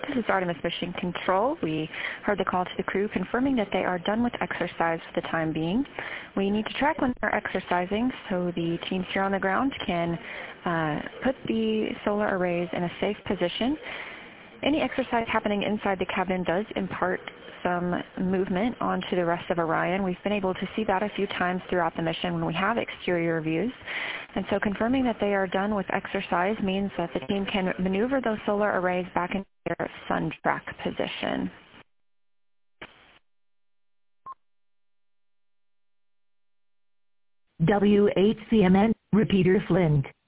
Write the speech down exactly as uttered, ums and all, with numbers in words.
This is Artemis Mission Control. We heard the call to the crew confirming that they are done with exercise for the time being. We need to track when they're exercising so the teams here on the ground can uh, put the solar arrays in a safe position. Any exercise happening inside the cabin does impart some movement onto the rest of Orion. We've been able to see that a few times throughout the mission when we have exterior views. And so confirming that they are done with exercise means that the team can maneuver those solar arrays back into their sun track position. W eight C M N, repeater Flint.